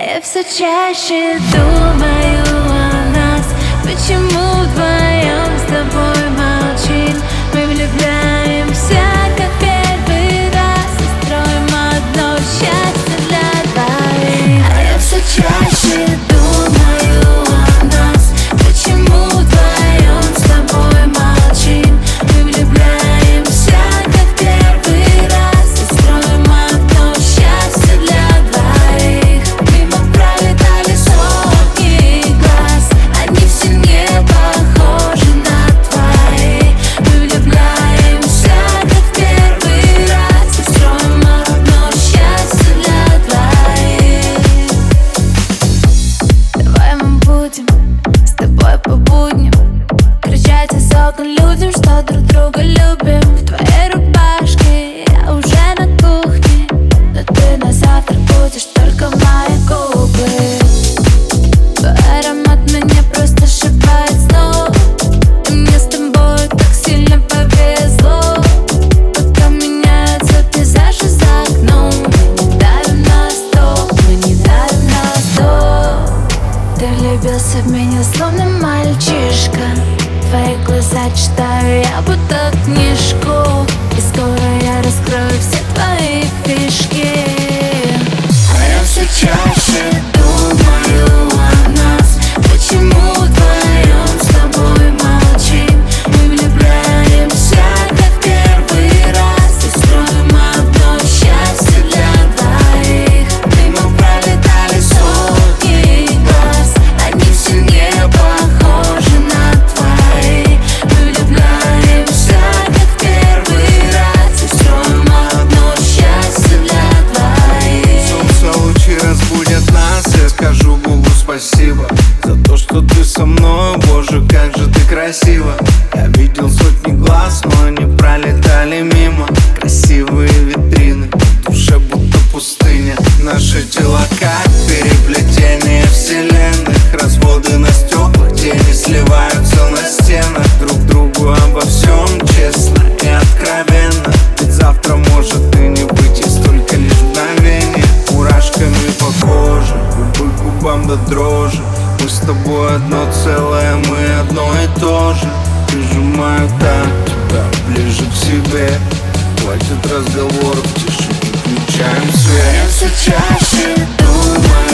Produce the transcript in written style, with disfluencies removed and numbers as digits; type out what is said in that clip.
я все чаще думаю о нас. Почему вдвоем с тобой молчим? Мы влюбляемся, как первый раз, и строим одно счастье для двоих. А я все чаще думаю о нас. Почему вдвоем с тобой молчим? Мы влюбляемся, как первый раз, и строим одно счастье для двоих. Мимо пролетали сотни глаз, они все не похожи на твои. Мы влюбляемся, как первый раз, и строим одно счастье для двоих. Давай мы будем с тобой по будням кричать из окон людям, что друг друга любим. В твоей рубашке я уже на кухне, но ты на завтрак будешь только мои губы. Твой аромат меня просто сшибает с ног, и мне с тобой так сильно повезло. Пока меняются пейзажи за окном, мы не давим на стол, мы не давим на стол. Ты влюбился в меня словно мальчишка, твои глаза читаю я будто книжку, и скоро я раскрою все твои фишки. А я все чаще думаю о нас. Почему вдвоем с тобой молчим? Мы влюбляемся, как первый раз, и строим одно счастье для двоих. Мимо пролетали сотни глаз, они все не похожи на твои. Мы влюбляемся, как первый раз, и строим одно счастье для двоих. Солнце лучи разбудят нас, я скажу Богу спасибо за то, что ты со мной, боже, как же ты красива. Я видел сотни глаз, но они пролетали мимо. Красивые витрины, в душе будто пустыня. Наши тела как переплетение вселенных, разводы на стеклах, тени сливаются на стенах. Друг другу обо всем честно и откровенно, ведь завтра может и не быть, и столько лишь мгновений. Мурашками по коже, губы к губам до дрожи. Мы с тобой одно целое, мы одно и то же. Прижимаю так тебя ближе к себе. Хватит разговоров, тише, выключаем свет. Я все чаще думаю